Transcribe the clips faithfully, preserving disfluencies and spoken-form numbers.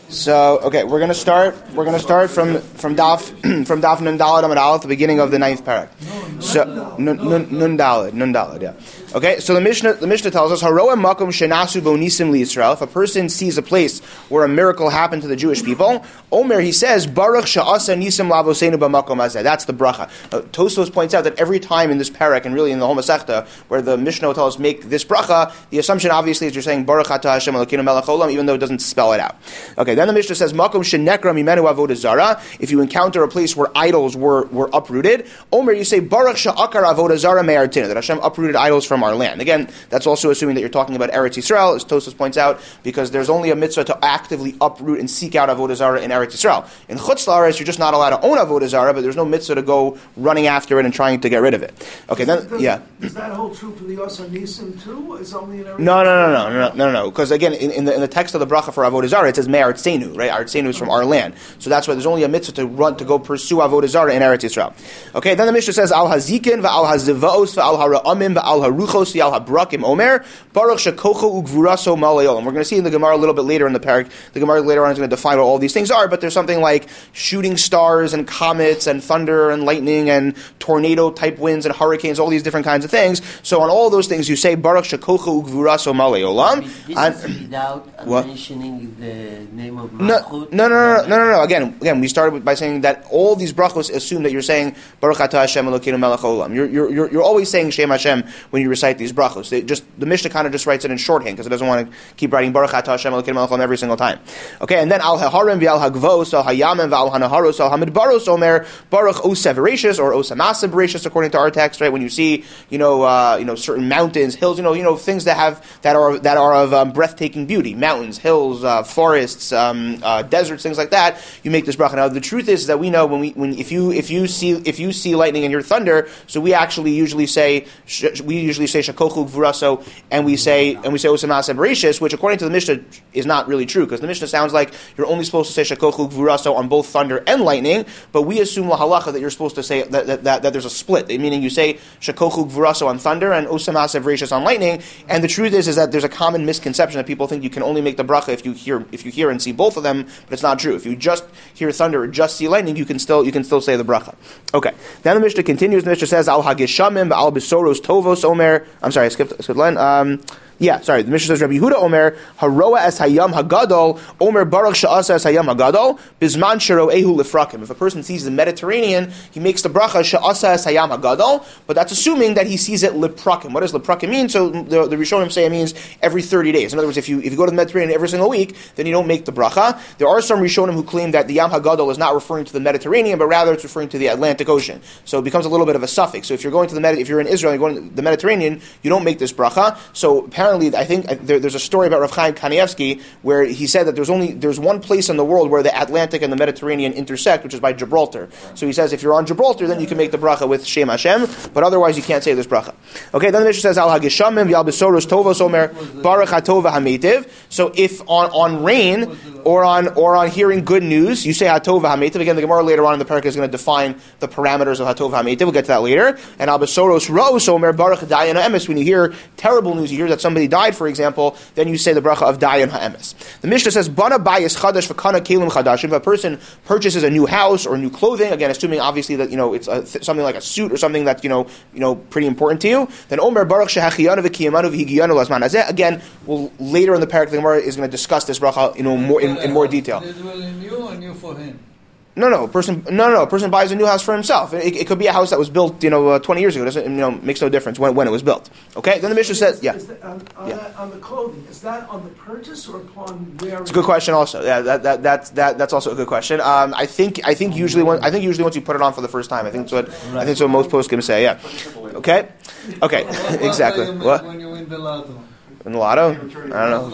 So okay, we're gonna start. We're gonna start from from Daf from Daf Nun Daled Amud Aleph, the beginning of the ninth parak. So Nun Nun Daled Nun Daled, yeah. Okay, so the Mishnah the Mishnah tells us Haroa Makom Shenasu Bo Nisim LiYisrael. If a person sees a place where a miracle happened to the Jewish people, Omer he says Baruch Sha'asa Nisim Lavoseinu B'Makom Hazeh. That's the bracha. Uh, Tosfos points out that every time in this parak and really in the whole Masechta where the Mishnah tells us make this bracha, the assumption obviously is you're saying Baruch Atah Hashem Elokeinu Melech Olam, even though it doesn't spell it out. Okay, then the Mishnah says Makom Shenekra Mimenu Avodah Zara. If you encounter a place where idols were, were uprooted, Omer you say Baruch Sha'akar Avodah Zara Me'artinu, that Hashem uprooted idols from our land. Again, that's also assuming that you're talking about Eretz Yisrael, as Tosfos points out, because there's only a mitzvah to actively uproot and seek out Avodah Zarah in Eretz Yisrael. In Chutz La'aretz, you're just not allowed to own Avodah Zarah, but there's no mitzvah to go running after it and trying to get rid of it. Okay, then, does, yeah. Does that hold true for the Yosef Nisim too? Is only in Eretz No, no, no, no, no, no, no, no. Because again, in, in, the, in the text of the bracha for Avodah Zarah, it says Me'artzenu, right? Artzenu is from our land. So that's why there's only a mitzvah to run, to go pursue Avodah Zarah in Eretz Yisrael. Okay, then the Mishnah says, Al Hazikin, Va'al Hazivaos, Va'al Hara'amim, Va'al Haruchos, Va'al Habrakim Omer, Baruch Shekocho Ugvuraso Malayolam. We're going to see in the Gemara a little bit later in the parak. The Gemara later on is going to define what all these things are, but there's something like shooting stars and comets and thunder and lightning and tornado type winds and hurricanes, all these different kinds of things. So on all those things you say Baruch Shekocho Ugvuraso Malayolam. This is without what? mentioning the name of no, Malchut. No, no, no, no, no, no, no. Again, again, we started by saying that all these brachos assume that you're saying Baruch Atah Hashem Elokeinu Melech Olam. You're, you're, you're, you're always saying Shem Hashem when you recite these brachos. They just the Mishnah kind of just writes it in shorthand because it doesn't want to keep writing Baruch Atah Hashem Elokeinu Melech Olam every single time. Okay, and then Al Haharim v'Al Hagvos, Al Hayamim v'Al Hanaharos, Al Hamidbaros Omer Baruch Osa Bereshis or Osa Masa Bereshis according to our text. Right, when you see you know uh, you know certain mountains, hills, you know you know things that have that are that are of um, breathtaking beauty, mountains, hills, uh, forests, um, uh, deserts, things like that. You make this bracha. Now the truth is that we know when we when if you if you see if you see lightning and hear thunder, so we actually usually say sh- we usually say shakochu gvuraso and we say and we say osamasa bereshis, which according to the Mishnah is not really true because the Mishnah sounds like you're only supposed to say shakochu gvuraso on both thunder and lightning, but we assume la halacha that you're supposed to say that that, that, that there's a split, meaning you say shakochu gvuraso on thunder and osamasa bereshis on lightning. And the truth is is that there's a common misconception that people think you can only make the bracha if you hear if you hear and see both of them, but it's not true. If you just hear thunder or just see lightning, you can still you can still say the bracha. Okay. Then the Mishnah continues. The Mishnah says Al Hagishamim Al Besoros Tovos Omer. I'm sorry, I skipped I skipped line. Um, Yeah, sorry. The Mishnah says Rabbi Yehuda Omer Haroa es Hayam Hagadol Omer Baruch Sha'asa es Hayam Hagadol Bizman Shero Ehu Lifrakim. If a person sees the Mediterranean, he makes the bracha Sha'asa es Hayam Hagadol, but that's assuming that he sees it Liprakim. What does Liprakim mean? So the, the Rishonim say it means every thirty days. In other words, if you if you go to the Mediterranean every single week, then you don't make the bracha. There are some Rishonim who claim that the Yam Hagadol is not referring to the Mediterranean, but rather it's referring to the Atlantic Ocean. So it becomes a little bit of a suffix. So if you're going to the Med- if you're in Israel, you're going to the Mediterranean, you don't make this bracha. So apparently, I think there, there's a story about Rav Chaim Kanievsky where he said that there's only there's one place in the world where the Atlantic and the Mediterranean intersect, which is by Gibraltar. So he says if you're on Gibraltar, then you can make the bracha with Shem Hashem, but otherwise you can't say this bracha. Okay, then the Mishnah says Al Hagishamim V'Al Besoros Tovos Omer Baruch HaTova HaMeitiv. So if on, on rain or on or on hearing good news, you say HaTova HaMeitiv. Again, the Gemara later on in the parak is going to define the parameters of HaTova HaMeitiv. We'll get to that later. And Al Besoros Ro'os Omer Baruch Dayan HaEmes. When you hear terrible news, you hear that somebody died, for example, then you say the bracha of Dayan HaEmes. The Mishnah says, Bana bayis chadash v'kana kelim chadashim. If a person purchases a new house or new clothing, again, assuming obviously that, you know, it's a, th- something like a suit or something that's, you know, you know, pretty important to you, then Omer Baruch shehachiyanu v'kiyamanu v'higiyanu lazman hazeh. Again, we'll, later in the parak, the Gemara is going to discuss this bracha, you know, more, in, in more detail. Is it new or new for him? No, no, a person, no, no, no, a person buys a new house for himself. It, it could be a house that was built, you know, uh, twenty years ago. It doesn't, you know, makes no difference when, when it was built. Okay, then the Mishnah says, yeah. Is that, on, on, yeah. that, on the clothing, is that on the purchase or upon wearing? It's a good question, also. Yeah, that that that's that that's also a good question. Um, I think I think usually when, I think usually once you put it on for the first time, I think that's what I think that's what most poskim say. Yeah. Okay. Okay. Exactly. What? When you win the lotto. In the lotto? I don't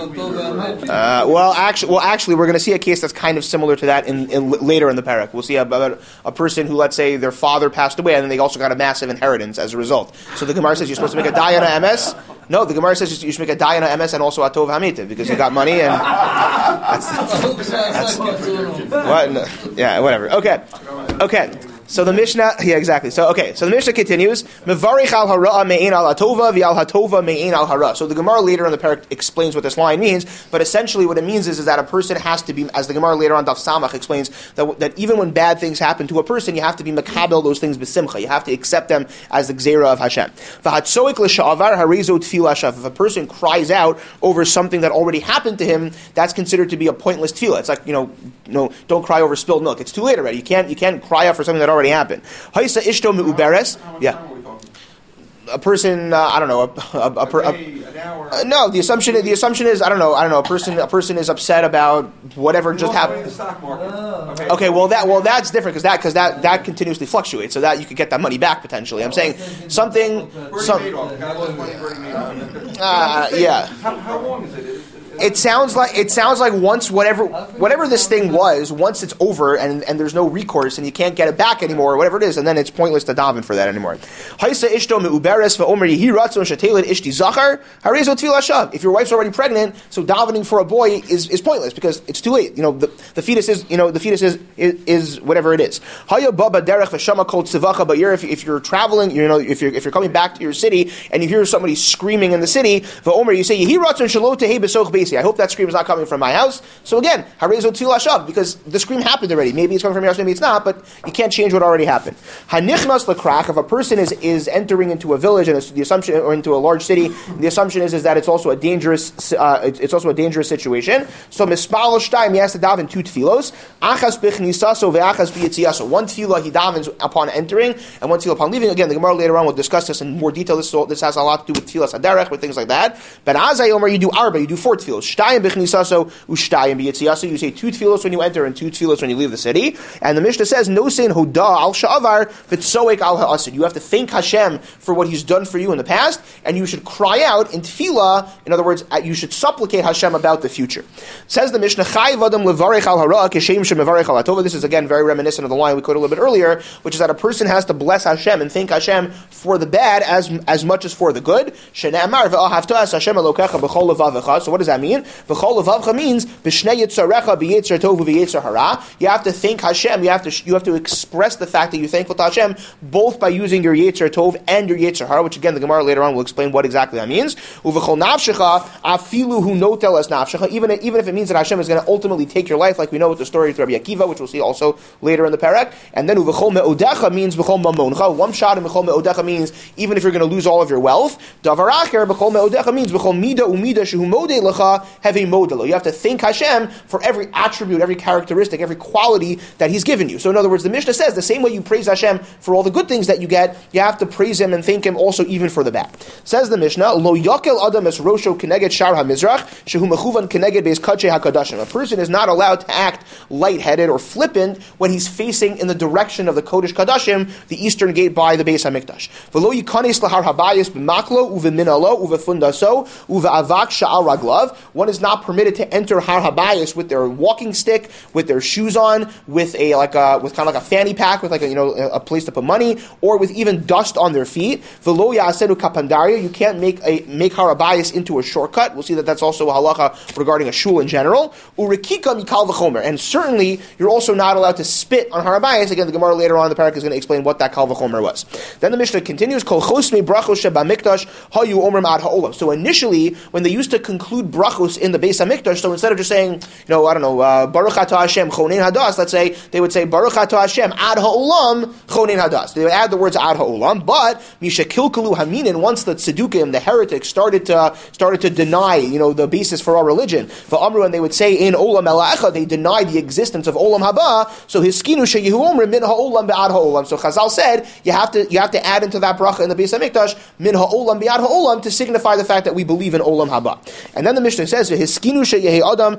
know. Uh, well, actually, well, actually, we're going to see a case that's kind of similar to that in, in later in the parak. We'll see about a person who, let's say, their father passed away, and then they also got a massive inheritance as a result. So the Gemara says you're supposed to make a Dayan HaEmes. No, the Gemara says you should make a Dayan HaEmes and also a Tov HaMeitiv because you got money and that's, that's, that's what? No, yeah, whatever. Okay, okay. So the Mishnah, yeah, exactly. So okay, so the Mishnah continues. Mevarich al hara me'ein al hatova v'al hatova me'ein al hara. So the Gemara later in the parak explains what this line means, but essentially what it means is, is that a person has to be, as the Gemara later on Daf Samach explains, that, that even when bad things happen to a person, you have to be makabel those things b'simcha. You have to accept them as the gzeira of Hashem. V'hatzoik l'sha'avar harezo tefillah shav. If a person cries out over something that already happened to him, that's considered to be a pointless tefillah. It's like, you know, you know, don't cry over spilled milk. It's too late already. You can't, you can't cry out for something that already happened. Haisa ishto me'uberes. Yeah. A person, uh, I don't know, a, a, a, a, a uh, no. The assumption, the assumption is, I don't know, I don't know. A person, a person is upset about whatever just happened. Okay. okay, well that, well that's different because that, because that, that continuously fluctuates, so that you could get that money back potentially. I'm saying something, some, uh, yeah. How, how long is it? It sounds like it sounds like once whatever whatever this thing was, once it's over and, and there's no recourse and you can't get it back anymore or whatever it is, and then it's pointless to daven for that anymore. If your wife's already pregnant, so davening for a boy is, is pointless because it's too late. You know the, the fetus is you know the fetus is is, is whatever it is. If, if you're traveling, you know if you're if you're coming back to your city and you hear somebody screaming in the city, you say I hope that scream is not coming from my house. So again, harezo tefillah shav, because the scream happened already. Maybe it's coming from your house, maybe it's not, but you can't change what already happened. Hanichnas lekrak, if a person is, is entering into a village and it's the assumption, or into a large city, the assumption is, is that it's also a dangerous, uh, it's, it's also a dangerous situation. So mispal shtaim, he has to daven two tefillos. Achas bichnisaso ve'achas biyitziaso. One tefillah he davens upon entering, and one tefillah upon leaving. Again, the Gemara later on will discuss this in more detail. This, this has a lot to do with tefillas haderech, with things like that. But azay omer, you do arba, you do four tefillos. Shtayim b'chnisaso ushtayim b'yitziaso. You say two tefillos when you enter and two tefillos when you leave the city. And the Mishnah says, no sein hoda al sha'avar v'tzoek al ha'asid. You have to thank Hashem for what He's done for you in the past, and you should cry out in tefillah. In other words, you should supplicate Hashem about the future. Says the Mishnah, Chayiv adam levarech al hara keshem shemevarech al hatova. This is again very reminiscent of the line we quoted a little bit earlier, which is that a person has to bless Hashem and thank Hashem for the bad as as much as for the good. Shene'amar ve'ahavta es Hashem elokecha b'chol levavecha. So what does that mean? V'chol levavcha means b'shnei yitzarecha b'yitzer tov v'yitzer hara. You have to thank Hashem. You have to you have to express the fact that you're thankful to Hashem both by using your yitzer tov and your yitzer hara, which again the Gemara later on will explain what exactly that means. Uv'chol nafshecha afilu hu notel es nafshecha. Even even if it means that Hashem is going to ultimately take your life, like we know with the story of Rabbi Akiva, which we'll see also later in the parak. And then uv'chol me'odecha means b'chol mamoncha. One shot and b'chol me'odecha means even if you're going to lose all of your wealth. Davar acher b'chol me'odecha means b'chol mida umida shehu modei lecha hevi modelo. You have to thank Hashem for every attribute, every characteristic, every quality that He's given you. So in other words, the Mishnah says the same way you praise Hashem for all the good things that you get, you have to praise Him and thank Him also even for the bad. Says the Mishnah, Lo yakel adam es rosho keneged shar hamizrach shehu mechuvan keneged beis kadshei hakadashim. A person is not allowed to act lightheaded or flippant when he's facing in the direction of the Kodesh Kadashim, the eastern gate by the Beis Hamikdash. V'lo yikanes lahar habayis b'maklo uveminalo uvefundaso uveavak sha'al raglav. One is not permitted to enter Har Habayis with their walking stick, with their shoes on, with a like a with kind of like a fanny pack, with like a you know a place to put money, or with even dust on their feet. V'lo ya'asedu kapandaria. You can't make a make Har Habayis into a shortcut. We'll see that that's also a halacha regarding a shul in general. Urikika mikal v'chomer. And certainly you're also not allowed to spit on Har Habayis. Again, the Gemara later on in the parak is going to explain what that kal v'chomer was. Then the Mishnah continues. Kol chosmei brachos shebamikdash hayu omrim ad ha'olam. So initially, when they used to conclude brachos in the Beis Hamikdash, so instead of just saying, you know, I don't know, uh, Baruch Atah Hashem chonein hadas, let's say they would say Baruch Atah Hashem ad ha'olam chonein hadas. They would add the words ad ha'olam. But misha kilkalu haminin, once the tzedukim, the heretics, started to started to deny, you know, the basis for our religion. For Amru, and they would say in olam elacha, they denied the existence of olam haba. So his skinu sheyehu omrim min ha'olam be'ad ha'olam. So Chazal said you have to you have to add into that bracha in the Beis Hamikdash min ha'olam be'ad ha'olam to signify the fact that we believe in olam haba. And then the Mishnah says, Chazal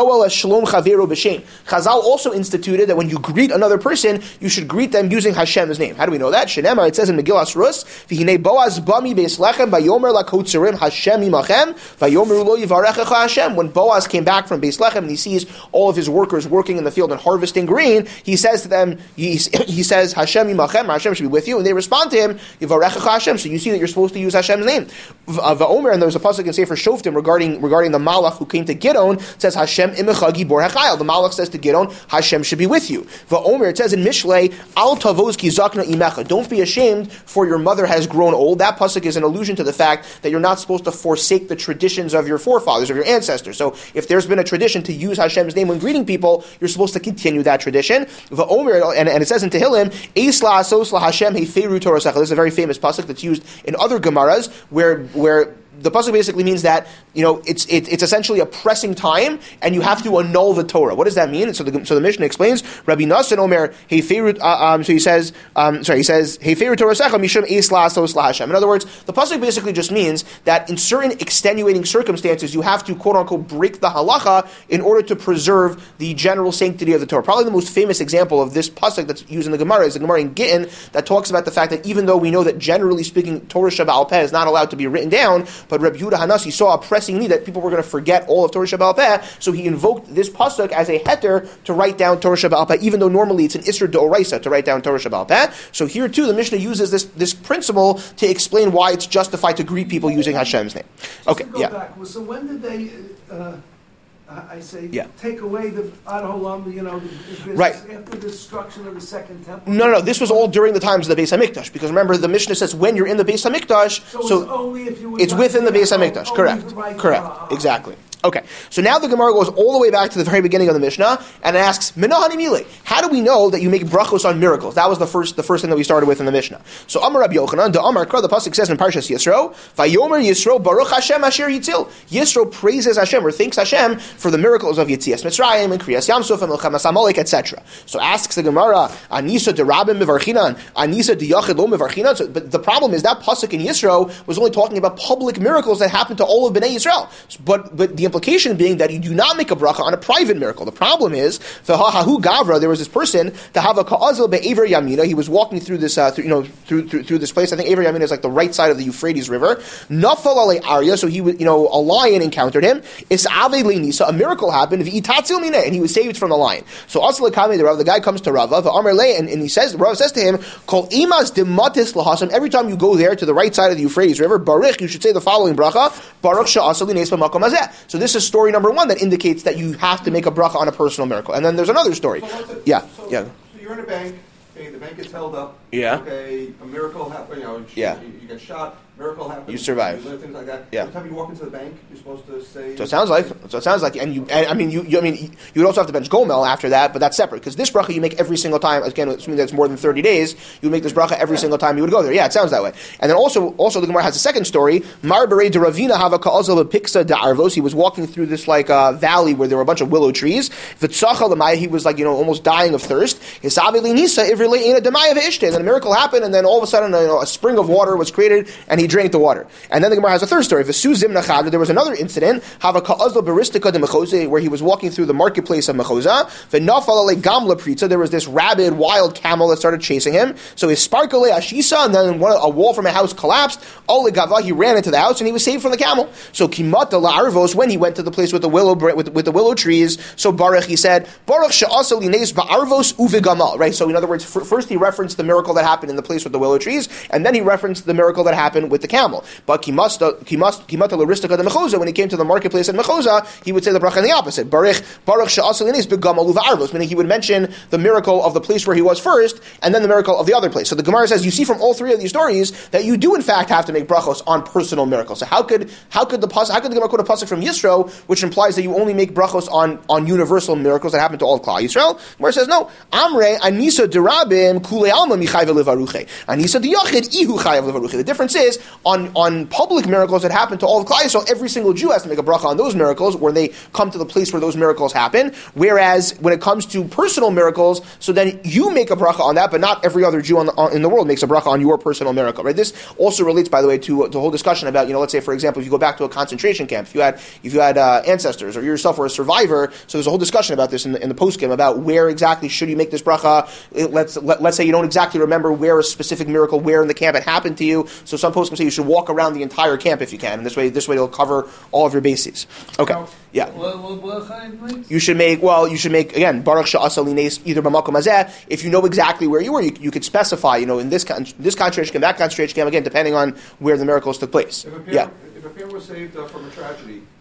also instituted that when you greet another person, you should greet them using Hashem's name. How do we know that? Shenemar, it says in Megillas Rus, V'hinei Boaz bami beis lechem, vayomer lakotzerim Hashem imachem, vayomer lo yivarechecha Hashem. When Boaz came back from Beis Lechem and he sees all of his workers working in the field and harvesting grain, he says to them, he, he says, Hashem imachem, Hashem should be with you. And they respond to him, yivarechecha Hashem. So you see that you're supposed to use Hashem's name. Va'omer, and there's a pasuk in Sefer Shoftim regarding regarding regarding the Malach who came to Gidon, it says Hashem imecha gibor hachayil. The Malach says to Gidon, Hashem should be with you. Va'omer, it says in Mishlei, Al tavos ki zakna imecha. Don't be ashamed, for your mother has grown old. That pasuk is an allusion to the fact that you're not supposed to forsake the traditions of your forefathers, of your ancestors. So if there's been a tradition to use Hashem's name when greeting people, you're supposed to continue that tradition. Va'omer, and, and it says in Tehillim, Eisla asosla Hashem heiferu Torah. This is a very famous pasuk that's used in other Gemaras, where where the pasuk basically means that, you know, it's it, it's essentially a pressing time, and you have to annul the Torah. What does that mean? So the so the Mishnah explains. Rabbi Nassan Omer heiferu. Uh, um, so he says, um, sorry, he says heiferu Torah secha mishum eisla asosla Hashem. In other words, the pasuk basically just means that in certain extenuating circumstances, you have to quote unquote break the halacha in order to preserve the general sanctity of the Torah. Probably the most famous example of this pasuk that's used in the Gemara is the Gemara in Gittin that talks about the fact that even though we know that generally speaking Torah Shebaal Peh is not allowed to be written down, but Rabbi Yehuda Hanasi saw a pressing need that people were going to forget all of Torah Shebaal Peh, so he invoked this pasuk as a heter to write down Torah Shebaal Peh, even though normally it's an Isser D'Oraisa to write down Torah Shebaal Peh. So here too, the Mishnah uses this this principle to explain why it's justified to greet people using Hashem's name. Okay, Just to go yeah. back, well, so when did they, uh, I say, Yeah. take away the Ad Holam, you know, the business Right. after the destruction of the second temple? No, no, no. This was all during the times of the Beis Hamikdash, because remember the Mishnah says when you're in the Beis Hamikdash, So, so it's only if you would it's not within the say, Beis oh, Hamikdash. only Correct. the right- Correct. ah, ah, Exactly. Okay, so now the Gemara goes all the way back to the very beginning of the Mishnah and it asks, "Minahani mile." How do we know that you make brachos on miracles? That was the first, the first thing that we started with in the Mishnah. So Amar Rabbi Yochanan, the Amar Kra, the pasuk says in Parshas Yisro, "Vayomer Yisro Baruch Hashem Asher Yitzil." Yisro praises Hashem or thanks Hashem for the miracles of Yitzias Mitzrayim and Kriyas Yamsuf and Milchamas Amalek, et cetera. So asks the Gemara, "Anisa de Rabim Mivarchinan, Anisa de Yachid Lo Mivarchinan." So, but the problem is that pasuk in Yisro was only talking about public miracles that happened to all of Bnei Yisrael. But but the implication being that you do not make a bracha on a private miracle. The problem is, v'hahahu gavra, there was this person, to have a ka'azil be'ever yamina, he was walking through this, uh, through, you know, through, through through this place. I think Ever Yamina is like the right side of the Euphrates River. Nafal ale arya, so he was, you know, a lion encountered him. Is'ave le'nisa, a miracle happened. V'itatzil mina, and he was saved from the lion. So asla kame, the Rav, the guy comes to Rava, v'amar le, and, and he says, the Rav says to him, kol imas dematis lahasam, every time you go there to the right side of the Euphrates River, baruch, you should say the following bracha, baruch sha'asal l'neis b'makom hazeh. So this is story number one that indicates that you have to make a bracha on a personal miracle. And then there's another story. So what's it- Yeah, so, yeah. So you're in a bank. Okay, the bank gets held up. Yeah. Okay, a miracle happened. You know, you, Yeah. you, you get shot. Miracle happens. You survive. You live, things like that. Yeah. Every time you walk into the bank, you're supposed to say. So it sounds like, so it sounds like, and you, and, I mean, you, you, I mean, you would also have to bench gomel after that, but that's separate because this bracha you make every single time. Again, assuming that's more than thirty days, you would make this bracha every single time you would go there. Yeah, it sounds that way. And then also, also the Gemara has a second story. Mar berei de Ravina hava ka'azal b'piksa de arvos. He was walking through this like uh, valley where there were a bunch of willow trees. V'tzachal l'maya, he was like, you know, almost dying of thirst. Hisavi l'nisa ivri le'ina demaya v'ishte. And then a miracle happened, and then all of a sudden, you know, a spring of water was created, and he drank the water. And then the Gemara has a third story. V'su zimna chad, there was another incident, hava ka'azal baristika de mechoze, where he was walking through the marketplace of Mechoza. V'nafal ale gamla pritza, there was this rabid, wild camel that started chasing him. So his sparkle ashisa, and then one, a wall from a house collapsed. Ole gava, he ran into the house, and he was saved from the camel. So kimata la'arvos, when he went to the place with the willow with, with the willow trees, so Baruch, he said, Baruch she'asa lineis ba'arvos uvegamal. Right. So in other words, f- first he referenced the miracle that happened in the place with the willow trees, and then he referenced the miracle that happened with the camel. But kimata kimata l'ristika de mechoza, when he came to the marketplace in Mechoza, he would say the bracha in the opposite. Baruch Baruch she'asa lineis begamal uve'arvos, meaning he would mention the miracle of the place where he was first, and then the miracle of the other place. So the Gemara says, you see from all three of these stories that you do in fact have to make brachos on personal miracles. So how could how could the how could the Gemara quote a pasuk from Yisro, which implies that you only make brachos on, on universal miracles that happen to all of Klal Yisrael? Where it says no, Amre Anisa derabim kule alma michayv levaruche, Anisa diyachid ihu chayv levaruche. The difference is on on public miracles that happen to all of Klal Yisrael, every single Jew has to make a bracha on those miracles when they come to the place where those miracles happen. Whereas when it comes to personal miracles, so then you make a bracha on that, but not every other Jew on the, on, in the world makes a bracha on your personal miracle. Right? This also relates, by the way, to the whole discussion about, you know, let's say for example, if you go back to a concentration camp, if you had if you had uh, ancestors or you yourself were a survivor, so there's a whole discussion about this in the, in the post-game about where exactly should you make this bracha. It, let's let, let's say you don't exactly remember where a specific miracle, where in the camp it happened to you. So some post-game say you should walk around the entire camp if you can, and this way this way it'll cover all of your bases. Okay, Now, yeah. What, what bracha it makes? You should make, well, you should make, again, Baruch Sha'asa Lineis, either B'makom Hazeh. If you know exactly where you were, you, you could specify, you know, in this con- this concentration camp, that concentration camp, again, depending on where the miracles took place. If a pair, Yeah. if a pair was saved uh, from a tragedy,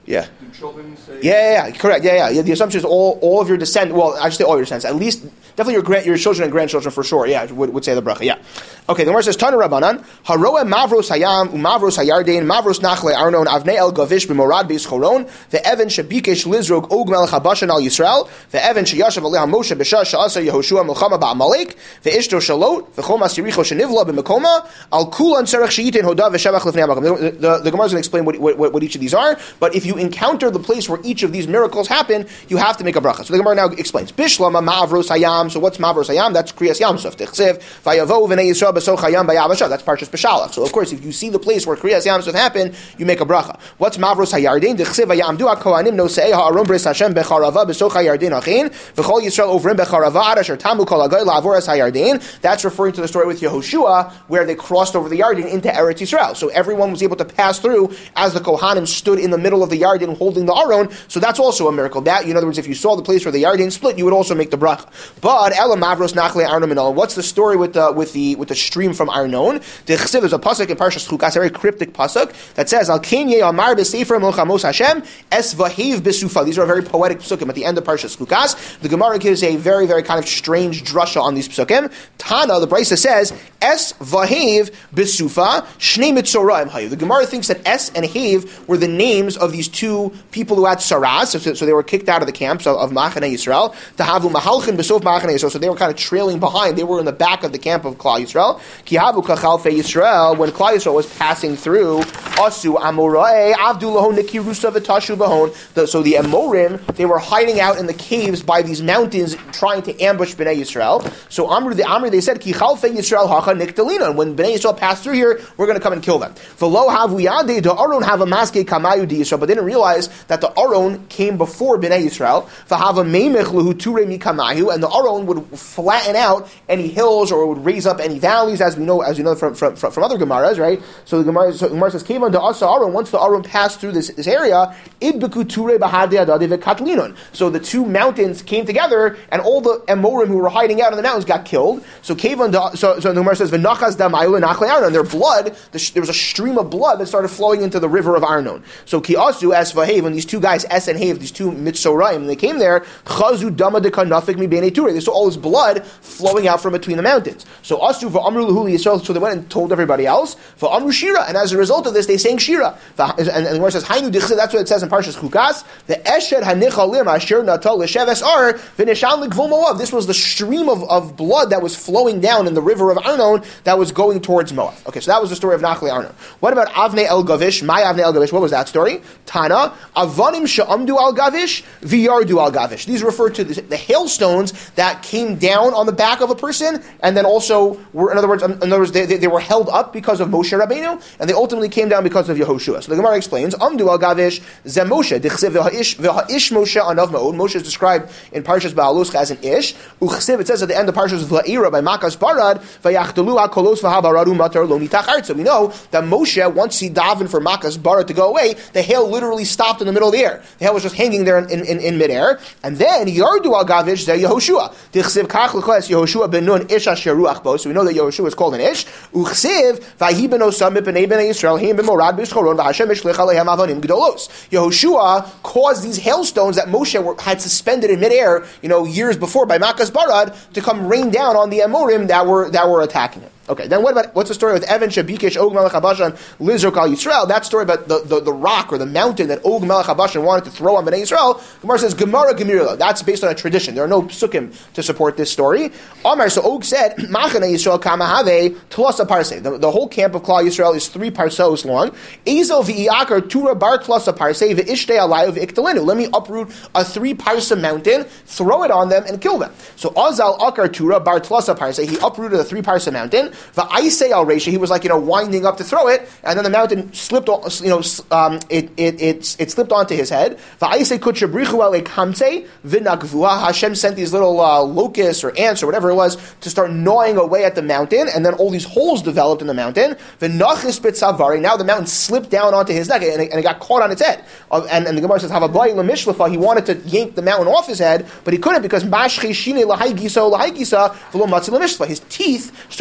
Yeah. Do children say? Yeah, yeah, yeah, correct. Yeah, yeah, yeah. The assumption is all, all of your descent. Well, I should say all your descendants. At least, definitely your grand, your children and grandchildren for sure. Yeah, would, would say the bracha. Yeah. Okay. The Gemara says, Tanu Rabbanan, Haroa Mavros Hayam, Umavros Hayardein, Mavros Nachle Arnon, Avnei El Gavish B'Morad Beis Choron, the Evan Shabikesh Lizrog Og Melech Habashan Al Yisrael, the Evan Sheyashav Aleha Moshe B'Shah Sha'asa Yehoshua Melchama Ba'amalek, the Ishto Shalot, the Chomas Yericho Shenivla B'Mekoma, Al Kulan Tzarech Sheyitin Hodav V'Shevach Lefnei HaMakom. The, the, the Gemara is going to explain what, what, what each of these are, but if you encounter the place where each of these miracles happen, you have to make a bracha. So the Gemara now explains. Bishlama Ma'avros Hayam. So what's Ma'avros Hayam? That's Kriyas Yamsuf. Tichsev Vayavo V'nei Yisrael B'Soch Hayam B'Yavashav. That's Parshas Beshalach. So of course, if you see the place where Kriyas Yamsuf happen, you make a bracha. What's Ma'avros Hayardein? Tichsev Vayamdu HaKohanim Nosei Ha'aron Bris Hashem B'Charava B'Soch Hayardein Achin V'Chol Yisrael Ovrim B'Charava Ad Asher Tamu Kol Hagoy La'avoras Hayardein. That's referring to the story with Yehoshua, where they crossed over the Yarden into Eretz Yisrael. So everyone was able to pass through as the Kohanim stood in the middle of the Yarden holding the Aron. So that's also a miracle. That, in other words, if you saw the place where the Yarden split, you would also make the bracha. But Ela Mavros Nachle Arnon Minol. What's the story with the with the with the stream from Arnon? The Chesiv is a pasuk in Parshas Chukas, a very cryptic pasuk that says Al Kenye Amar B'Sefer Milchamos Hashem Es Vahev B'Sufa. These are very poetic pasukim at the end of Parshas Chukas. The Gemara gives a very very kind of strange drasha on these pasukim. Tana, the Brisa says Es Vahev B'Sufa Shnei Mitzoraim Hayu. The Gemara thinks that Es and Hev were the names of these two people who had saras, so, so they were kicked out of the camps of, of Machane Yisrael. Tahavu Mahalchin B'Sof Machane Yisrael, so they were kind of trailing behind. They were in the back of the camp of Klal Yisrael. Kihavu Kachalfe Yisrael, when Klal Yisrael was passing through, Asu Amorae Avdulahu Nikirusa V'Tashu Bahon. So the Amorim, they were hiding out in the caves by these mountains, trying to ambush Bnei Yisrael. So Amr, the Amr, they said Kichalfe Yisrael Hacha Nikdalina, and when Bnei Yisrael passed through here, we're going to come and kill them. V'lo Havu Yadei the Aron have a maske Kamayu Di Yisrael, but they didn't realize that the Aron came before Bnei Yisrael. V'hava Meimech Lehu Ture Mikamayu, and the Aron would flatten out any hills or would raise up any valleys, as we know, as you know from from, from, from other Gemaras, right? So the Gemara, so the Gemara says, "Kevan to Asa Aron." Once the Aron passed through this, this area, Idbeku Ture Bahadei Adadi V'Katlinon. So the two mountains came together, and all the Amorim who were hiding out in the mountains got killed. So Kevan, to, so so the Gemara says, "V'Nachas Damayu Nachle Arnon." Their blood, the, there was a stream of blood that started flowing into the river of Arnon. So Ki Asu Es Vahev, when these two guys Es and Hev, these two Mitzoraim, they came there, Chazu Dama de Kanafik Mi Bnei Ture. They saw all this blood flowing out from between the mountains. So Asu V'Amru Lahu Yisrael. So they went and told everybody else. V'Amru Shira, and as a result of this, they sang Shira. And, and the Gemara says, Hainu Dichse. That's what it says in Parshas Chukas. The Eshed Hanichalim Asher Natal L'Sheves Ar V'Nishan L'Gvul Moav. This was the stream of, of blood that was flowing down in the river of Arnon that was going towards Moab. Okay, so that was the story of Nachle Arnon. What about Avnei El Gavish? My Avnei El Gavish. What was that story? Tana Avanim Sha'amdu Al Gavish V'Yardu Al Gavish. These refer to the, the hailstones that came down on the back of a person, and then also were, in other words, in other words, they, they, they were held up because of Moshe Rabbeinu, and they ultimately came down because of Yehoshua. So the Gemara explains, Amdu Al Gavish Zeh Moshe Dichsev V'Ha'ish V'Ha'ish Moshe Anav Ma'od. Moshe is described in Parshas Ba'alusch as an ish. Uchsev, it says at the end of Parshas V'La'ira by Makas Barad V'Yachdalu HaKolos V'Habaradu Matar Lo Nitach Artz. So we know that Moshe, once he davened for Makas Barad to go away, the hail literally stopped in the middle of the air. The hail was just hanging there in, in, in midair. And then Yardu Al Gavish Zeh Yehoshua Dichsev Kach L'Ches Yehoshua Ben Nun Ish Asher Ruach Bo. So we know that Yehoshua is called an ish. Uchsev V'Hi Ben Osam B'nei Bnei Yisrael Him Ben Morad B'Shchoron V'Hashem Ishlich Alehem Avanim Gdolos. Yehoshua caused these hailstones that Moshe were, had suspended in midair, you know, years before by Makas Barad to come rain down on the Amorim that were that were attacking it. Okay, then what about, what's the story with Evan Shabikesh Og Melech Habashan Lizrok Al Yisrael? That story about the, the, the rock or the mountain that Og Melech Habashan wanted to throw on Bnei Yisrael. Gemara says Gemara Gemirla. That's based on a tradition. There are no psukim to support this story. Amar, so Og said Machane Yisrael Kamahave Tlasa Parse. The, the whole camp of Klal Yisrael is three parsos long. Ezel v'iyakar Tura Bar Tlasa Parse v'ishtei alayu v'iktalenu. Let me uproot a three parsa mountain, throw it on them, and kill them. So Azal Akar Tura Bar Tlasa Parse. He uprooted a three parsa mountain. Va'aisei al Reisha, he was like, you know, winding up to throw it, and then the mountain slipped, you know, um, it, it, it, it slipped onto his head. Va'aisei kutshabrichu al ekamtei v'nagvua. Hashem sent these little uh, locusts or ants or whatever it was to start gnawing away at the mountain, and then all these holes developed in the mountain. V'nachis b'tzavari. Now the mountain slipped down onto his neck, and it, and it got caught on its head. Uh, and, and the Gemara says, Havabai l'mishlafa, he wanted to yank the mountain off his head, but he couldn't because mashchi shine l'haigisa l'haigisa v'lo matzi l'mishlafa. His teeth started growing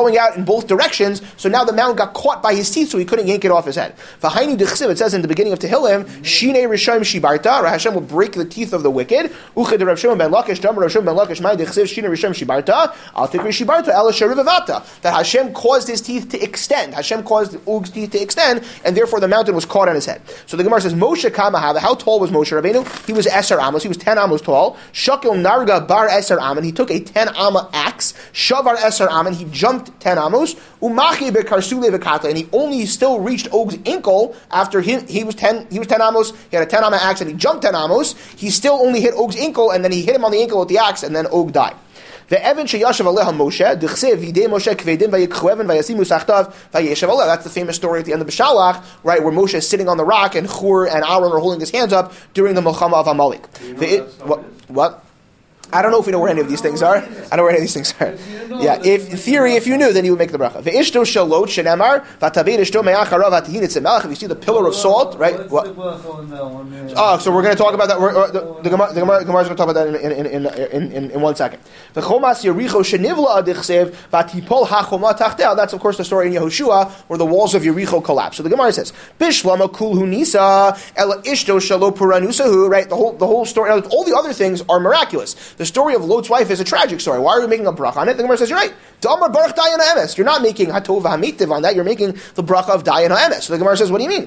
growing out in both directions, so now the mountain got caught by his teeth, so he couldn't yank it off his head. V'hainu d'chsiv, it says in the beginning of Tehillim, Shinei Rishayim Shibarta, Hashem will break the teeth of the wicked. Uchad Rav Shimon ben Lakish, Dam Rav Shimon ben Lakish, Mai d'chsiv Shinei Rishayim Shibarta, Al Tikri Shibarta, Ela Sharivavata. That Hashem caused his teeth to extend. Hashem caused Og's teeth to extend, and therefore the mountain was caught on his head. So the Gemara says, Moshe Kamahava, how tall was Moshe Rabbeinu? He was Eser Amos, he was ten amos tall. Shakil Narga Bar Eser Aman, he took a ten amma axe. Shavar Eser Aman, he jumped ten amos. Umachi Bekarsule Vekata, and he only still reached Og's ankle after he, he was ten he was ten amos, he had a ten amma axe and he jumped ten amos. He still only hit Og's ankle, and then he hit him on the ankle with the axe, and then Og died. The Evan Sheyashav Aleha Moshe, D'chsev Yidei Moshe Kvedim Vayikchueven Vayasimu Sachtav Vayeshav Aleha. That's the famous story at the end of B'Shalach, right, where Moshe is sitting on the rock and Chur and Aaron are holding his hands up during the Milchama of Amalek. What? What? I don't know if we know where any of these things are. I don't know where any of these things are. Yeah, if in theory, if you knew, then you would make the bracha. Ve'ishto shalot shenemar v'tabed ishto me'acharav v'tihin etzemelach. If you see the pillar of salt, right? What? Oh, so we're going to talk about that. We're, uh, the the Gemara, the Gemara, Gemara is going to talk about that in in in in, in, in one second. V'chomas Yericho shenivla adichsev v'tipol hachoma tachtel. That's of course the story in Yehoshua where the walls of Yericho collapse. So the Gemara says, Bishlama kulhu nisa ela ishto shalo puranusahu. Right, the whole the whole story. All the other things are miraculous. The story of Lot's wife is a tragic story. Why are we making a bracha on it? The Gemara says, you're right. Damar baruch dayan ha'emes. You're not making hatov ha'mitiv on that. You're making the bracha of dayan ha'emes. So the Gemara says, what do you mean?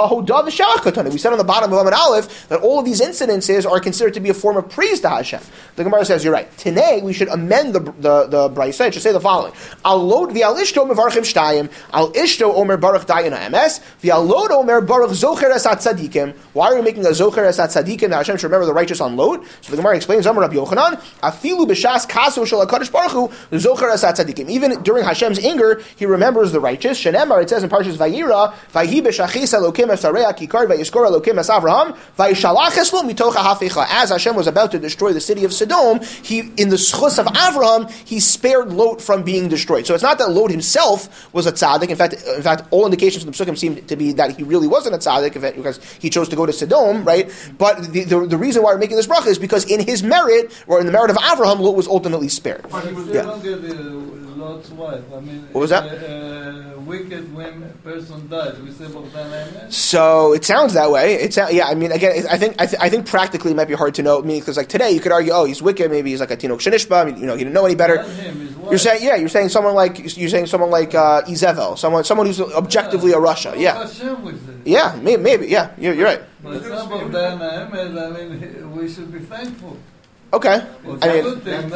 We said on the bottom of Amud Aleph that all of these incidences are considered to be a form of praise to Hashem. The Gemara says, you're right. Today, we should amend the the, the brayso. It should say the following. Al lod v'al ishto mevarchim shtayim. Al ishto omer baruch dayan ha'emes. V'al lod omer baruch zocher esat tzadikim. Why are we making a zocher esat tzadikim that Hashem should remember the righteous on Lod? So the Gemara explains, Amar Rabbi Yochanan, Afilu b'shas kaso shel HaKadosh Baruch Hu zocher esat tzadikim. Even during Hashem's anger, he remembers the righteous. Shenemar, it says in Parshas Vayira, Vayhi b'shachis elokim esareya kikar v'yiskor elokim es Avraham v'yishalach eslo mitocha hafecha. As Hashem was about to destroy the city of Sodom, he, in the schus of Avraham, he spared Lot from being destroyed. So it's not that Lot himself was a tzaddik. In fact, in fact, all indications from the Psukim seem to be that he really wasn't a tzaddik because he chose to go to Sodom, right? But the, the, the reason why we're making this bracha is because in his merit, or in the merit of Avraham, Lot was ultimately spared. But he was yeah. Lot's wife. I mean, what was that? A, a wicked women, person died. We say about So it sounds that way. It's yeah. I mean, again, I think I, th- I think practically it might be hard to know. I mean, because like today you could argue, oh, he's wicked. Maybe he's like a tinok shenishba. I mean, you know, he didn't know any better. Him, you're saying, yeah, you're saying someone like you're saying someone like uh, Izevel, someone someone who's objectively a Russia. Yeah. Yeah, maybe, maybe. Yeah, you're, you're right. But some of them, I mean, we should be thankful. Okay. Well, I mean, thing,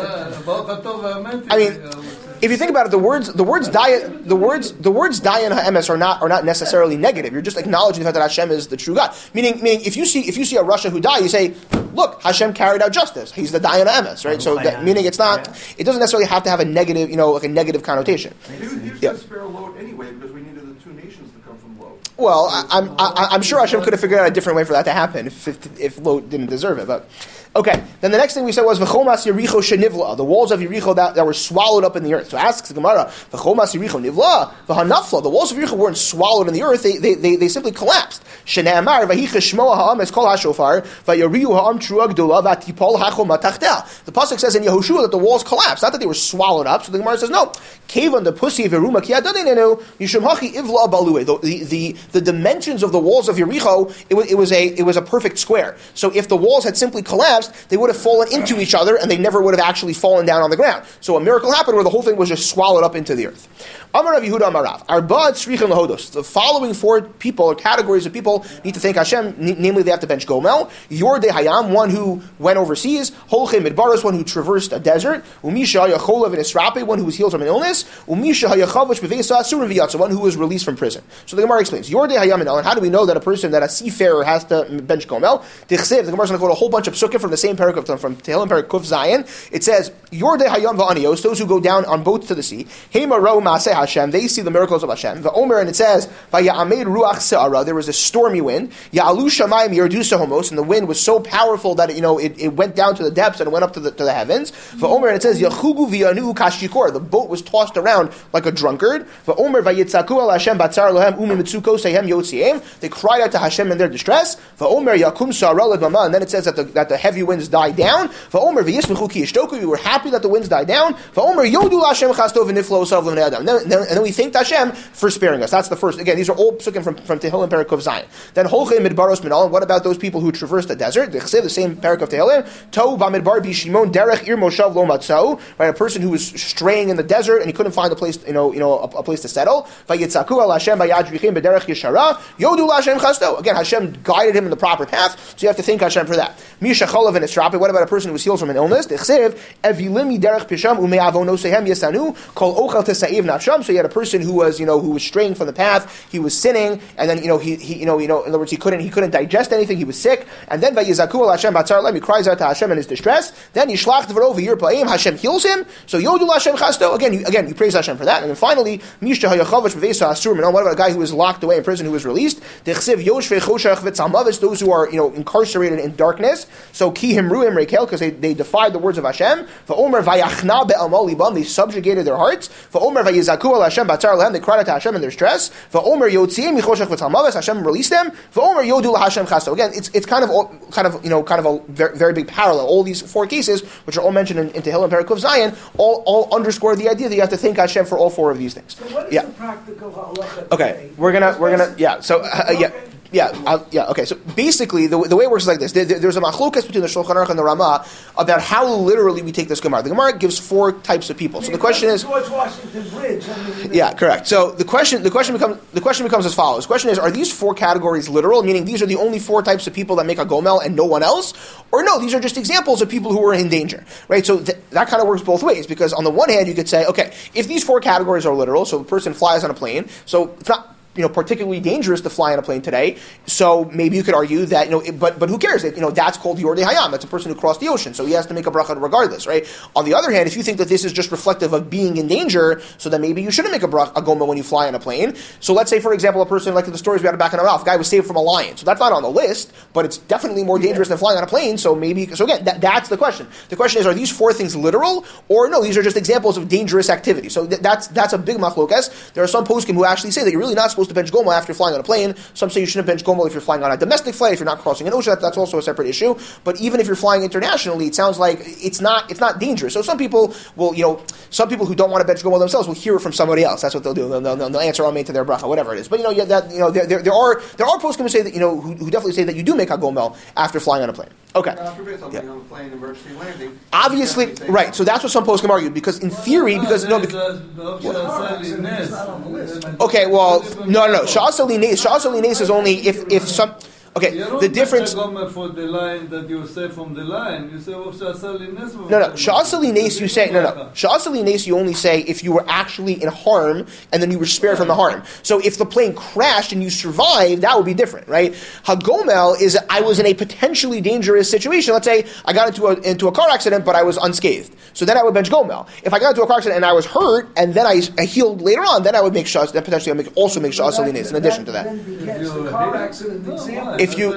I mean, if you think about it, the words, the words, dayan, the words, the words dayan ha'emes are not are not necessarily negative. You're just acknowledging the fact that Hashem is the true God. Meaning, meaning, if you see if you see a Russia who died, you say, look, Hashem carried out justice. He's the dayan ha'emes, right? So, that, meaning it's not, it doesn't necessarily have to have a negative, you know, like a negative connotation. He was, he was yeah. going to spare Lot anyway because we needed the two nations to come from Lot. Well, I, I'm I, I'm sure Hashem could have figured out a different way for that to happen if if, if Lot didn't deserve it, but. Okay, then the next thing we said was V'chomas Yericho Shenivla, the walls of Yericho that, that were swallowed up in the earth. So asks the Gemara, V'chomas Yericho Nivla, V'hanafla, the walls of Yericho weren't swallowed in the earth, they they, they, they simply collapsed. Shene'amar, V'hicha Shmoa ha'am es kol ha'shofar, V'yariu ha'am trua gdola, V'tipol ha'choma tachtel. The Pasuk says in Yehoshua that the walls collapsed, not that they were swallowed up. So the Gemara says, no, Kevan the pussy of Yeruma kiyadadinenu, Yishum hachi ivla balue. The, the, the dimensions of the walls of Yericho, it was, it was a it was a perfect square. So if the walls had simply collapsed, they would have fallen into each other and they never would have actually fallen down on the ground. So a miracle happened where the whole thing was just swallowed up into the earth. Amar Rav Yehuda Amarav, Arba'at Srichim Lahodos. The following four people or categories of people need to thank Hashem, n- namely they have to bench Gomel. Yordei Hayam, one who went overseas. Holchem Midbaros, one who traversed a desert. Umisha Yacholev and Isrape, one who was healed from an illness. Umisha Hayachavich Bevesa Asurim V'yatza, one who was released from prison. So the Gemara explains, Yordei Hayam and Ellen, how do we know that a person, that a seafarer has to bench Gomel? Tichsev, the Gemara is going to quote a whole bunch of psukim from the same paragraph, from Tehillim Parak Kuf Zayin. It says, Yordei Hayam V'anios, those who go down on boats to the sea. Hema Ro Maaseh Hashem, they see the miracles of Hashem. The Omer, and it says, Vaya'amed Ruach Se'ara, there was a stormy wind. Ya'alu Shamayim Yerdu Sehomos, and the wind was so powerful that it, you know it, it went down to the depths and it went up to the to the heavens. The Omer, and it says, Yachugu V'yanu Kashikor, the boat was tossed around like a drunkard. The Omer Vayitzaku al Hashem Batzar Lohem Umi Mitzuko Sehem Yotziem. They cried out to Hashem in their distress. The Omer Yakum Sa'ara Ledmama, and then it says that the that the heavy heavy winds died down. Va'omer v'yismechu ki yishtoku. We were happy that the winds died down. Va'omer yodu Hashem chasto v'niflo osav l'vnei adam. And then we thanked Hashem for sparing us. That's the first. Again, these are all psukim from from Tehillim Perek of Zion. Then holchei midbaros minal. What about those people who traversed the desert? The same Perek of Tehillim. Tohu b'midbar b'shimon derech ir moshav lo matzau. Right, a person who was straying in the desert and he couldn't find a place, you know, you know, a, a place to settle. Vayitzaku al Hashem vayadrichim b'derech yeshara. Yodu Hashem chasto. Again, Hashem guided him in the proper path. So you have to thank Hashem for that. Misha cholav and esrape. What about a person who was healed from an illness? Dechsev evilimi derech pisham umeavonosehem yesanu kol ochel tesaiv nafsham. So you had a person who was, you know, who was straying from the path. He was sinning, and then, you know, he, he you know, you know, in other words, he couldn't, he couldn't digest anything. He was sick, and then vayizaku al Hashem batzar lem. He cries out to Hashem in his distress. Then yishlach dvaro v'yirpaim. Hashem heals him. So yodu Hashem chasto. Again, you, again, you praise Hashem for that. And then finally, Misha hayachavash b'veisa asur. What about a guy who was locked away in prison who was released? Dechsev yoshvei choshech v'tzalmavis. Those who are, you know, incarcerated in darkness. So ki himruim rekel, because they, they defied the words of Hashem. Va'omer vayachna be'amal libam. They subjugated their hearts. Va'omer vayizaku al Hashem batzar lehem. They cried out to Hashem in their stress. Va'omer yotziim michoshech v'tzalmavis. Hashem released them. Va'omer yodu Hashem chasto. Again, it's it's kind of all, kind of you know kind of a very, very big parallel. All these four cases, which are all mentioned in, in Tehillim Perek of Zion, all all underscore the idea that you have to thank Hashem for all four of these things. So what is yeah. the practical halacha Okay, today? we're gonna we're gonna yeah. So uh, yeah. Yeah, uh, yeah, okay. So basically, the, the way it works is like this. There, there's a machlokas between the Shulchan Aruch and the Ramah about how literally we take this Gemara. The Gemara gives four types of people. So the question is, George Washington Bridge. I mean, yeah, correct. So the question, the question becomes, the question becomes as follows. The question is, are these four categories literal, meaning these are the only four types of people that make a gomel and no one else, or no, these are just examples of people who are in danger, right? So th- that kind of works both ways, because on the one hand, you could say, okay, if these four categories are literal, so a person flies on a plane, so it's not, you know, particularly dangerous to fly on a plane today. So maybe you could argue that, you know, it, but but who cares? It, you know, that's called Yordei Hayam. That's a person who crossed the ocean, so he has to make a bracha regardless, right? On the other hand, if you think that this is just reflective of being in danger, so then maybe you shouldn't make a bracha, a goma when you fly on a plane. So let's say, for example, a person like the stories we had back in our mouth, a guy was saved from a lion. So that's not on the list, but it's definitely more dangerous than flying on a plane. So maybe, so again, that, that's the question. The question is, are these four things literal, or no? These are just examples of dangerous activity. So th- that's that's a big machlokas. There are some poskim who actually say that you're really not supposed to bench goma after flying on a plane. Some say you shouldn't bench gomel if you're flying on a domestic flight, if you're not crossing an ocean. That, that's also a separate issue. But even if you're flying internationally, it sounds like it's not it's not dangerous. So some people will, you know, some people who don't want to bench gomel themselves will hear it from somebody else. That's what they'll do. They'll, they'll, they'll answer amen to their bracha, whatever it is. But you know, yeah, that you know, there, there, there are there are poskim who say that, you know, who, who definitely say that you do make a gomel after flying on a plane. Okay. God forbid something Yeah. on a plane, emergency landing. Obviously, you definitely right. So that's what some poskim argue, because in theory, because no. Because, okay, well, no, no, no. Sha'as alines, Sha'as alines is only if if some. Okay, You don't the difference. make a gomel for the line that you say from the line. You say, oh, Sha'asali No, no. Sha'asali nes, you say, no, no. Sha'asali nes, you only say if you were actually in harm and then you were spared from the harm. So if the plane crashed and you survived, that would be different, right? Hagomel is, I was in a potentially dangerous situation. Let's say I got into a, into a car accident, but I was unscathed. So then I would bench Gomel. If I got into a car accident and I was hurt, and then I, I healed later on, then I would make Sha'as, then potentially I would make, also make Sha'asali nes in addition to that. Then begets the car accident example. If you,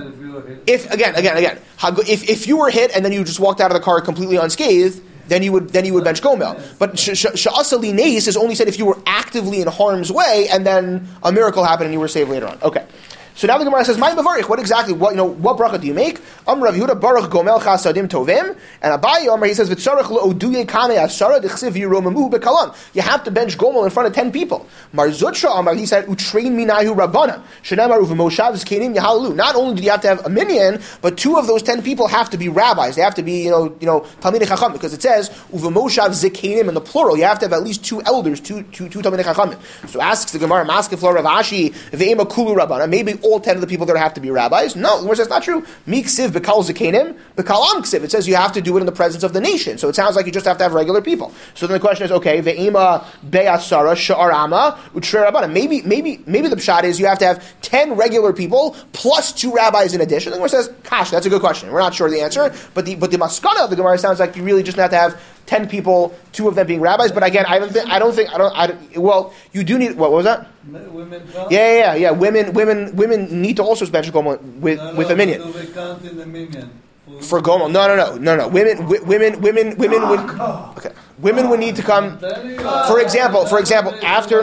if again, again, again, if if you were hit and then you just walked out of the car completely unscathed, then you would then you would bench gomel. But sha'asali nes is only said if you were actively in harm's way and then a miracle happened and you were saved later on. Okay. So now the Gemara says, "My mavarich." What exactly? What you know? What bracha do you make? Am Rav Yehuda baruch gomel chasadim tovim, and Abaye Amar he says, "V'tzarich lo'oduye kamei asara d'chsiv yiromamu bekalam." You have to bench gomel in front of ten people. Mar Zutra Amar he said, "Utrain minayu rabbana." Shenamar uv'moshav zkenim yahalu. Not only do you have to have a minyan, but two of those ten people have to be rabbis. They have to be, you know, you know, talmidei chacham, because it says uv'moshav zkenim in the plural. You have to have at least two elders, two two two talmidei chacham. So asks the Gemara, "Maskef lo Rav Ashi ve'ema kulu rabbana." Maybe all ten of the people there have to be rabbis. No, the Gemara says not true. Miksiv bekal zekanim bekalam ksiv. It says you have to do it in the presence of the nation. So it sounds like you just have to have regular people. So then the question is, okay, ve'ema be'asara sha'arama utre rabbana. Maybe, maybe, maybe the pshat is you have to have ten regular people plus two rabbis in addition. The Gemara says, "Gosh, that's a good question. We're not sure the answer, but the but the maskana of the Gemara sounds like you really just have to have ten people, two of them being rabbis." But again, I don't think, I don't think, I don't, I don't well, you do need, what, what was that? Women Yeah, yeah, yeah, yeah. Women, women, women need to also bench gomel with no, with no, a minyan. So we count in the minyan. For gomel, no, no, no, no, no. Women, wi- women, women, women would. Okay, women would need to come. For example, for example, after,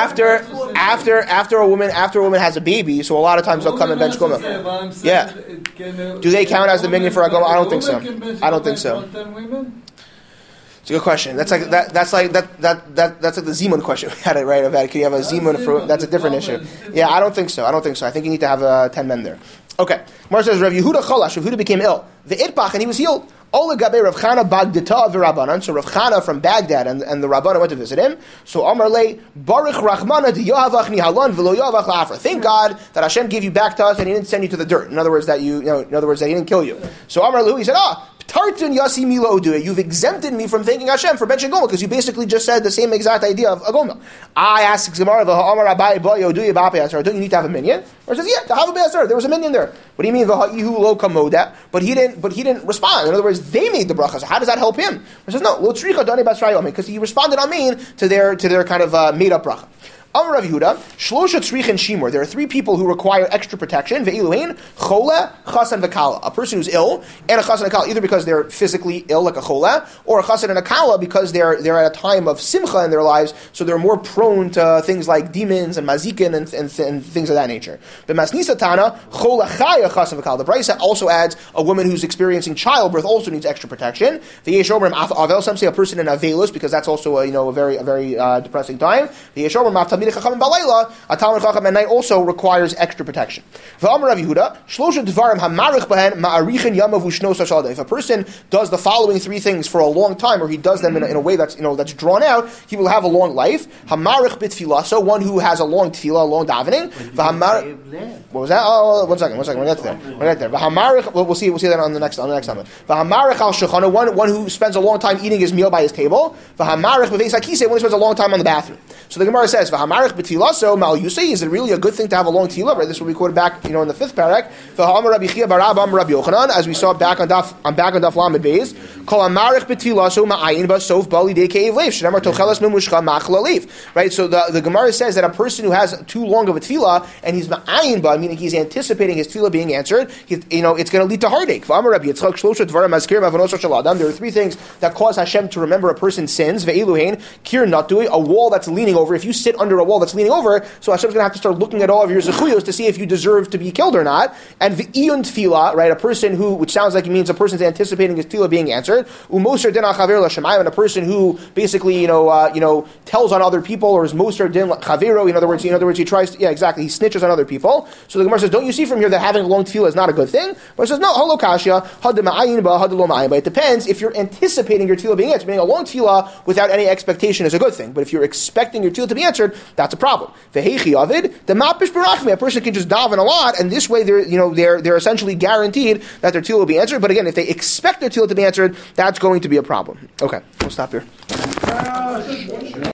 after, after, after a woman, after a woman has a baby, so a lot of times they'll come and bench gomel. Yeah. Do they count as the minion for a Gomer? I don't think so. I don't think so. It's a good question. That's like that. That's like that. That that that's like the Zimun question. We had it right about. Can you have a Zimun for? That's a different issue. Yeah, I don't think so. I don't think so. I think you need to have uh, ten men there. Okay. Mar says Rav Yehuda Cholash. Rav Yehuda became ill. The itbach, and he was healed. Ola Gabe Rav Chana Bagdata v'Rabbanan. So Rav Chana from Baghdad and, and the Rabbanan went to visit him. So Amar Le Baruch Rachmana de Yohavach Nihalon v'Lo Yohavach La'afra. Thank God that Hashem gave you back to us and He didn't send you to the dirt. In other words, that you, you know, in other words, that He didn't kill you. So Amar Le, he said, ah. Tartun Yasi Milo Udu. You've exempted me from thanking Hashem for benching Gomel because you basically just said the same exact idea of a Gomel. I asked Gemara, don't you need to have a minion? Or says, yeah, to have a Be'asar. There was a minion there. What do you mean? Lo kamoda? But he didn't. But he didn't respond. In other words, they made the bracha. So how does that help him? Or says, no, lo tzricha dani basrayomi, because he responded amin to their to their kind of uh, made up bracha. Amar Rav Yehuda, Shlosha Tzrichin Shimur. There are three people who require extra protection. Ve'iluhin, Chola, Chasan, V'Kala. A person who's ill, and a Chasan and a Kala, either because they're physically ill, like a Chola, or a Chasan and a Kala because they're they're at a time of Simcha in their lives, so they're more prone to things like demons and mazikin and, and, and things of that nature. But Masnisa Tana, Chola Chaya, Chasan, V'Kala. The Brisa also adds a woman who's experiencing childbirth also needs extra protection. V'yesh Omrim Avel, some say a person in Avelus, because that's also a, you know, a very a very uh, depressing time. V'yesh Omrim Aftam a Talmud Chacham at night also requires extra protection. If a person does the following three things for a long time, or he does them in a, in a way that's you know that's drawn out, he will have a long life. So one who has a long tefillah, a long davening. What was that? Oh, one second, one second. We'll get there. We'll get there. We'll see. We'll see that on the next on the next summit. One one who spends a long time eating his meal by his table. One who spends a long time on the bathroom. So the Gemara says, "V'hamarich b'tilaso mal yusei." Is it really a good thing to have a long tefillah? Right, this will be quoted back, you know, in the fifth parak. V'ha'amar Rabbi Chia bar Abba Amar Rabbi Yochanan, as we saw back on daf on back on daf Lamed Beis. Kol hamarich b'tilaso ma'ayin b'sof bali de keiv leif. Shemar tochelas mimushcha machla leif. Right, so the, the Gemara says that a person who has too long of a tefillah and he's ma'ayin ba, meaning he's anticipating his tefillah being answered, he, you know, it's going to lead to heartache. V'amar Rabbi Yitzchak shlosha dvarim azkir ma'avonos shel adam. There are three things that cause Hashem to remember a person's sins. Ve'iluhein kir natui, a wall that's leaning over. If you sit under a wall that's leaning over, so Hashem's going to have to start looking at all of your zechuyos to see if you deserve to be killed or not. And v'iyun tefillah, right, a person who, which sounds like it means a person's anticipating his tefillah being answered. Umoser din chaver l'shemayim, and a person who basically, you know, uh, you know, tells on other people, or is moser din chavero. In other words, in other words, he tries to, yeah, exactly, he snitches on other people. So the Gemara says, don't you see from here that having a long tefillah is not a good thing? But it says, no, holokashia, had ma'ayin ba, had lo ma'ayin ba. It depends if you're anticipating your tefillah being answered. Meaning a long tefillah without any expectation is a good thing. But if you're expecting your tefillah to be answered, that's a problem. Vehechi avid, the mapish barachmi, a person can just daven a lot, and this way they're, you know, they're they're essentially guaranteed that their tefillah will be answered. But again, if they expect their tefillah to be answered, that's going to be a problem. Okay, we'll stop here.